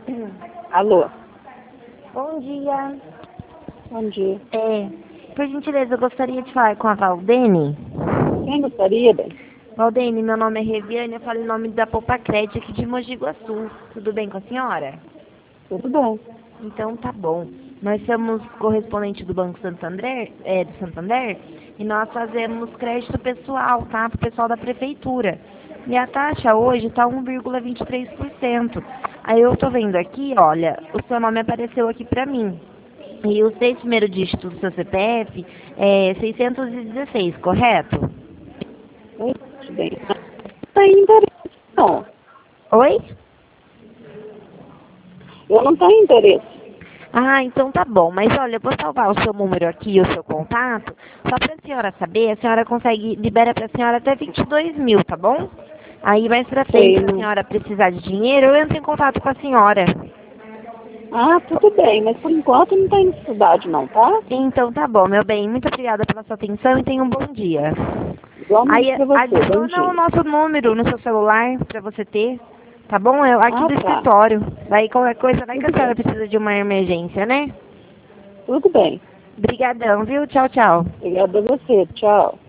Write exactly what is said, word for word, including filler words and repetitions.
Alô, Bom dia. bom dia. É, por gentileza, eu gostaria de falar com a Valdene. Quem gostaria, bem? Valdene, meu nome é Reviane, eu falo em nome da Poupa Crédito aqui de Mogi Guaçu. Tudo bem com a senhora? Tudo bem. Então tá bom. Nós somos correspondente do Banco Santander, é, do Santander, e nós fazemos crédito pessoal, tá? Pro pessoal da prefeitura. E a taxa hoje tá um vírgula vinte e três por cento. Aí eu tô vendo aqui, olha, o seu nome apareceu aqui pra mim. E os seis primeiros dígitos do seu C P F é seiscentos e dezesseis, correto? Muito bem. Não tem interesse, não. Oi? Eu não tenho interesse. Ah, então tá bom. Mas olha, eu vou salvar o seu número aqui, o seu contato, só pra senhora saber, a senhora consegue, libera pra senhora até vinte e dois mil, tá bom? Aí mais pra frente, Sei, se a não. senhora precisar de dinheiro, eu entro em contato com a senhora. Ah, tudo bem, mas por enquanto não tem necessidade, não, tá? Então tá bom, meu bem. Muito obrigada pela sua atenção e tenha um bom dia. Igualmente Aí pra você. Bom adiciona o dia. nosso número no seu celular pra você ter, tá bom? É aqui Ah, do tá. escritório. Daí qualquer coisa, vai que a Tudo senhora bem. precisa de uma emergência, né? Tudo bem. Obrigadão, viu? Tchau, tchau. Obrigada a você. Tchau.